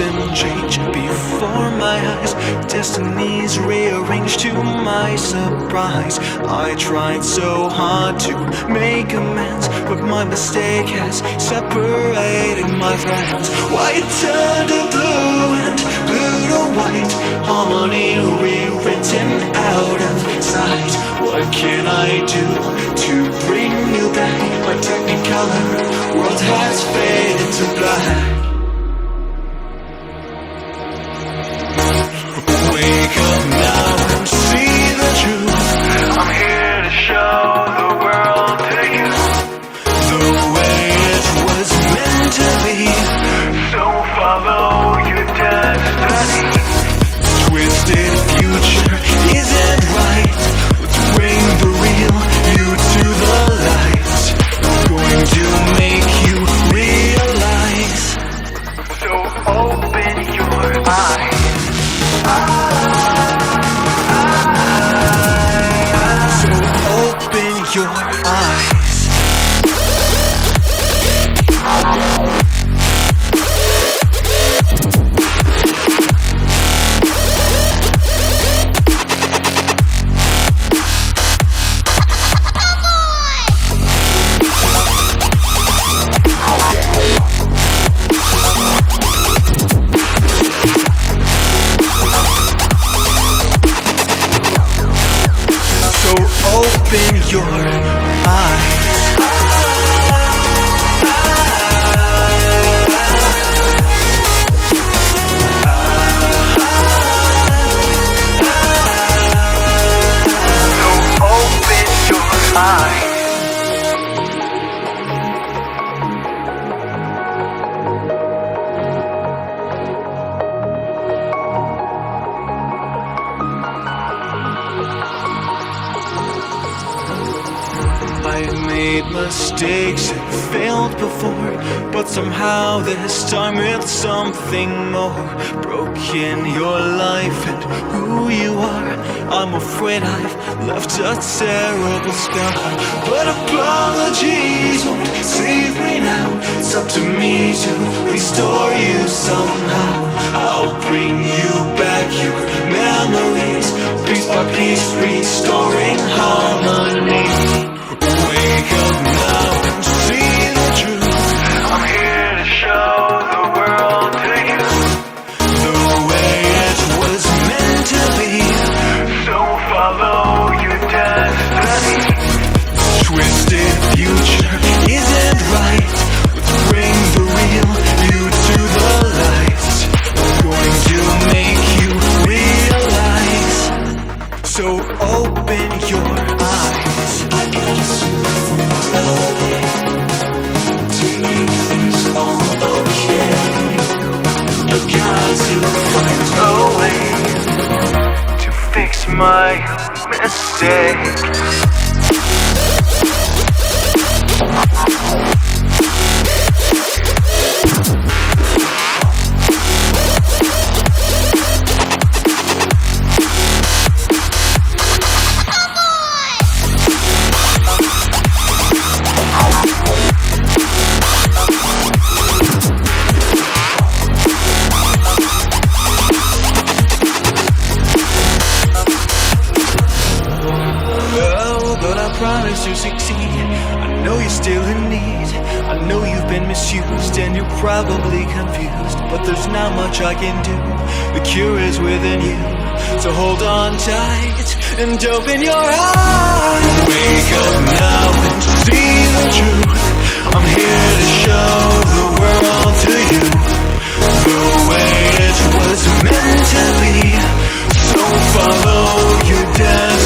and change before my eyes. Destinies rearranged to my surprise. I tried so hard to make amends, but my mistake has separated my friends. White turned to blue and blue to white, harmony rewritten out of sight. What can I do to bring you back? My technicolor world has faded to black. Wake up now and see the truth. I'm here to show the world to you the way it was meant to be. So follow your destiny. Twisted future isn't right. Let's bring the real you to the light. Going to make you realize. So open your eyes. So open your eyes. Open your eyes. So open your eyes. I've made mistakes and failed before, but somehow this time it's something more. Broken your life and who you are. I'm afraid I've left a terrible scar, but apologies won't save me now. It's up to me to restore you somehow. I'll bring you back your memories, piece by piece, restoring harmony. Wake up now and see the truth. I'm here to show the world to you the way it was meant to be. So follow your destiny. Twisted future isn't right. Let's bring the real you to the light. Going to make you realize. So open your eyes. My mistake. Promise to succeed. I know you're still in need. I know you've been misused and you're probably confused, but there's not much I can do. The cure is within you, so hold on tight and open your eyes. Wake up now and see the truth. I'm here to show the world to you the way it was meant to be. So follow your destiny.